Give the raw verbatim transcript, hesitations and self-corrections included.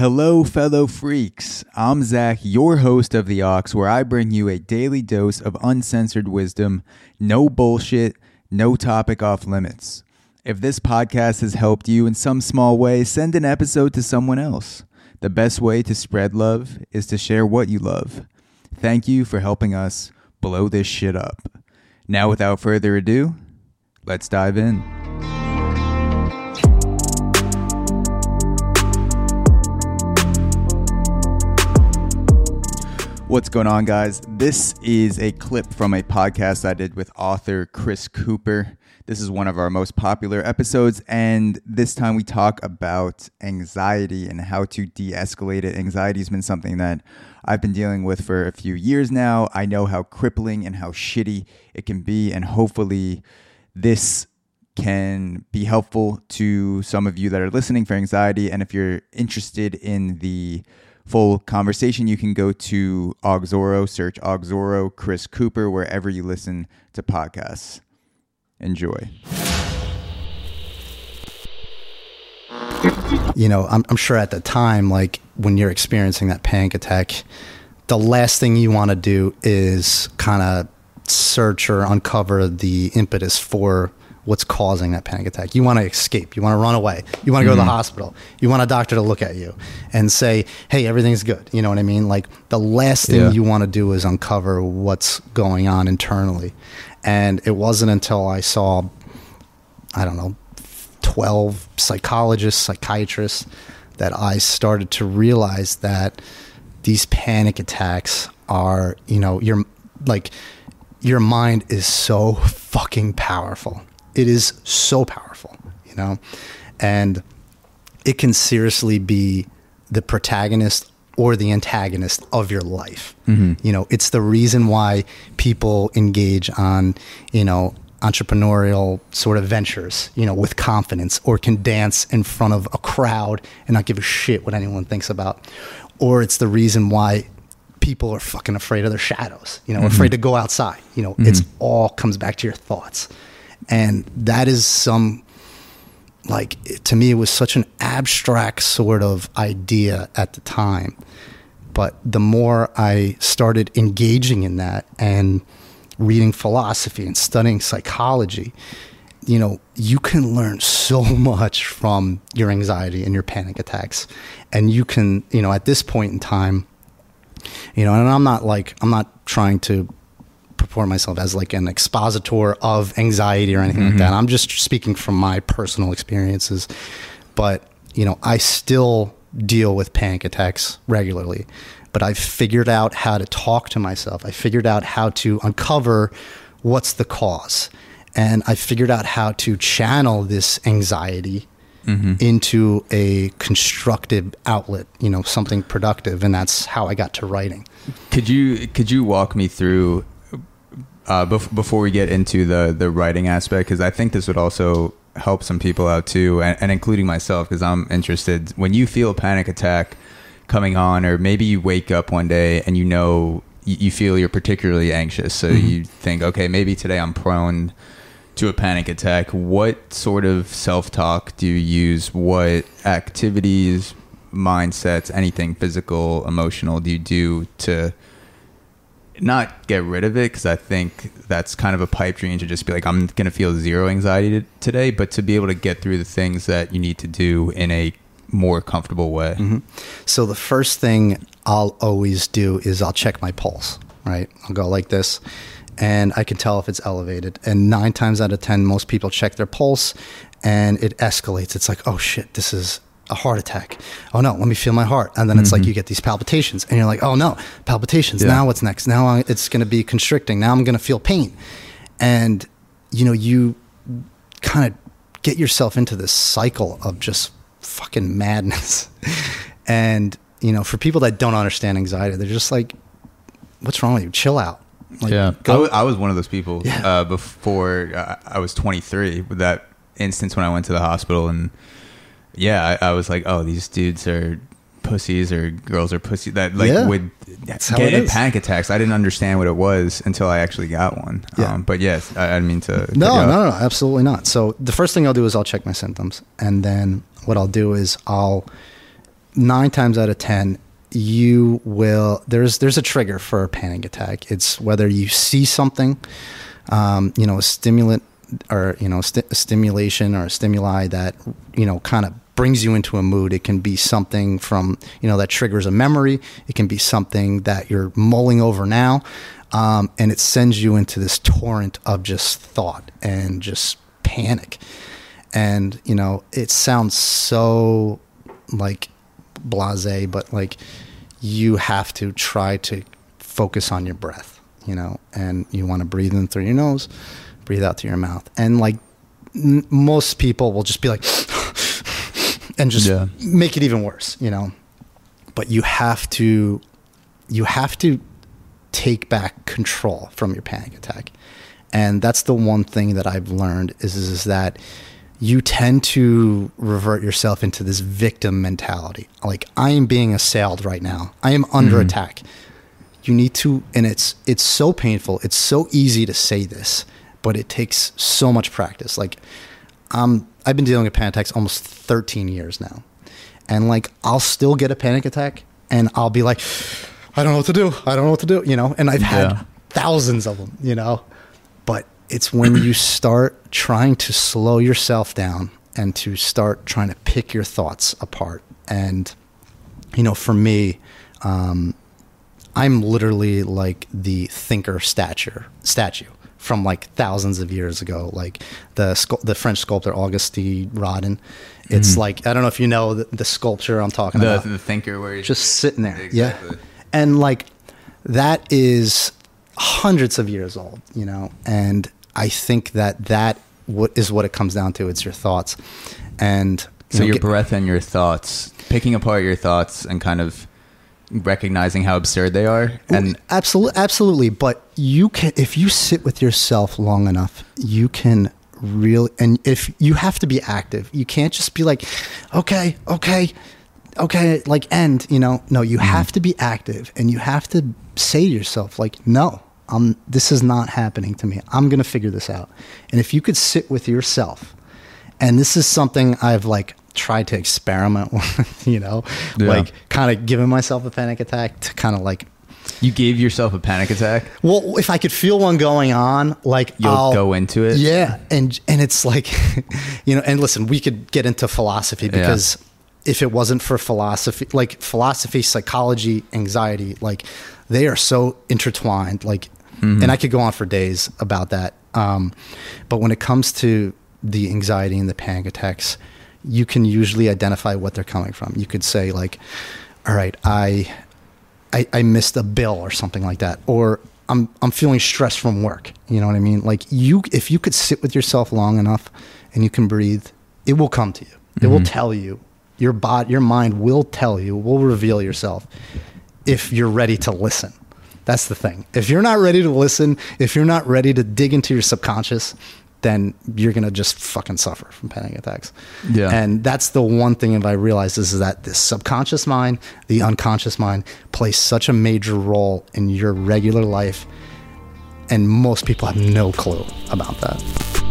Hello, fellow freaks. I'm Zach, your host of The Aux, where I bring you a daily dose of uncensored wisdom, no bullshit, no topic off limits. If this podcast has helped you in some small way, send an episode to someone else. The best way to spread love is to share what you love. Thank you for helping us blow this shit up. Now, without further ado, let's dive in. What's going on, guys? This is a clip from a podcast I did with author Chris Cooper. This is one of our most popular episodes, and this time we talk about anxiety and how to de-escalate it. Anxiety has been something that I've been dealing with for a few years now. I know how crippling and how shitty it can be, and hopefully this can be helpful to some of you that are listening for anxiety. And if you're interested in the full conversation, you can go to Auxoro, search Auxoro Chris Cooper wherever you listen to podcasts. Enjoy. You know, I'm, I'm sure at the time, like when you're experiencing that panic attack, the last thing you want to do is kind of search or uncover the impetus for what's causing that panic attack. You want to escape. You want to run away. You want to go mm-hmm. to the hospital. You want a doctor to look at you and say, hey, everything's good. You know what I mean? Like the last thing yeah. you want to do is uncover what's going on internally. And it wasn't until I saw, I don't know, twelve psychologists, psychiatrists, that I started to realize that these panic attacks are, you know, your like your mind is so fucking powerful. It is so powerful, you know, and it can seriously be the protagonist or the antagonist of your life. Mm-hmm. You know, it's the reason why people engage on, you know, entrepreneurial sort of ventures, you know, with confidence, or can dance in front of a crowd and not give a shit what anyone thinks about. Or it's the reason why people are fucking afraid of their shadows, you know, mm-hmm. afraid to go outside. You know, mm-hmm. it's all comes back to your thoughts. And that is some, like, to me, it was such an abstract sort of idea at the time. But the more I started engaging in that and reading philosophy and studying psychology, you know, you can learn so much from your anxiety and your panic attacks. And you can, you know, at this point in time, you know, and I'm not like, I'm not trying to purport myself as like an expositor of anxiety or anything mm-hmm. like that. I'm just speaking from my personal experiences. But, you know, I still deal with panic attacks regularly, but I've figured out how to talk to myself. I figured out how to uncover what's the cause. And I figured out how to channel this anxiety mm-hmm. into a constructive outlet, you know, something productive. And that's how I got to writing. Could you, could you walk me through Uh, bef- before we get into the, the writing aspect, because I think this would also help some people out too, and, and including myself, because I'm interested. When you feel a panic attack coming on, or maybe you wake up one day and you know you, you feel you're particularly anxious, so mm-hmm. you think, okay, maybe today I'm prone to a panic attack. What sort of self-talk do you use? What activities, mindsets, anything physical, emotional do you do to not get rid of it? Because I think that's kind of a pipe dream to just be like, I'm going to feel zero anxiety t- today, but to be able to get through the things that you need to do in a more comfortable way. Mm-hmm. So the first thing I'll always do is I'll check my pulse, right? I'll go like this, and I can tell if it's elevated. And nine times out of ten, most people check their pulse and it escalates. It's like, oh shit, this is a heart attack. Oh no, let me feel my heart. And then it's mm-hmm. like you get these palpitations and you're like, oh no, palpitations. Yeah. Now what's next? Now I, it's going to be constricting. Now I'm going to feel pain. And, you know, you kind of get yourself into this cycle of just fucking madness. And, you know, for people that don't understand anxiety, they're just like, what's wrong with you? Chill out. Like, yeah. Go. I, w- I was one of those people yeah. uh, before uh, I was twenty-three, with that instance when I went to the hospital. And yeah, I, I was like, oh, these dudes are pussies, or girls are pussies, that like yeah. would get panic attacks. I didn't understand what it was until I actually got one. Yeah. Um, but yes, I, I didn't mean to. No, no, no, no, absolutely not. So the first thing I'll do is I'll check my symptoms. And then what I'll do is I'll nine times out of ten, you will, there's, there's a trigger for a panic attack. It's whether you see something, um, you know, a stimulant or, you know, st- a stimulation or a stimuli that, you know, kind of brings you into a mood. It can be something from, you know, that triggers a memory. It can be something that you're mulling over now. Um, and it sends you into this torrent of just thought and just panic. And, you know, it sounds so like blasé, but like you have to try to focus on your breath, you know, and you want to breathe in through your nose, breathe out through your mouth. And like n- most people will just be like, and just yeah. make it even worse, you know, but you have to, you have to take back control from your panic attack. And that's the one thing that I've learned is, is, is that you tend to revert yourself into this victim mentality. Like, I am being assailed right now. I am under mm-hmm. attack. You need to, and it's, it's so painful. It's so easy to say this, but it takes so much practice. Like, um, I've been dealing with panic attacks almost thirteen years now. And like, I'll still get a panic attack and I'll be like, I don't know what to do. I don't know what to do, you know? And I've had yeah. thousands of them, you know? But it's when you start trying to slow yourself down and to start trying to pick your thoughts apart. And, you know, for me, um, I'm literally like the thinker stature, statue from like thousands of years ago, like the scu- the French sculptor Auguste Rodin. It's mm. like, I don't know if you know the, the sculpture I'm talking the, about. The thinker where he's just sitting there. Exactly. Yeah. And like, that is hundreds of years old, you know? And I think that that what is what it comes down to. It's your thoughts. And you so know, your get, breath and your thoughts, picking apart your thoughts and kind of recognizing how absurd they are. And absolutely, absolutely. But you can, if you sit with yourself long enough, you can really, and if you have to be active, you can't just be like, okay, okay, okay, like end, you know, no, you mm. have to be active and you have to say to yourself like, no, um, this is not happening to me. I'm going to figure this out. And if you could sit with yourself, and this is something I've like tried to experiment with, you know, yeah. like kind of giving myself a panic attack to kind of like. You gave yourself a panic attack? Well, if I could feel one going on, like you'll I'll, go into it. Yeah. And, and it's like, you know, and listen, we could get into philosophy because yeah. if it wasn't for philosophy, like philosophy, psychology, anxiety, like they are so intertwined, like, mm-hmm. and I could go on for days about that. Um, but when it comes to the anxiety and the panic attacks, you can usually identify what they're coming from. You could say like, all right, I, I, I missed a bill or something like that, or I'm, I'm feeling stressed from work. You know what I mean? Like you, if you could sit with yourself long enough and you can breathe, it will come to you. It mm-hmm. will tell you. Your body, your mind will tell you, will reveal yourself if you're ready to listen. That's the thing. If you're not ready to listen, if you're not ready to dig into your subconscious, then you're going to just fucking suffer from panic attacks. Yeah. And that's the one thing that I realized is that the subconscious mind, the unconscious mind plays such a major role in your regular life. And most people have no clue about that.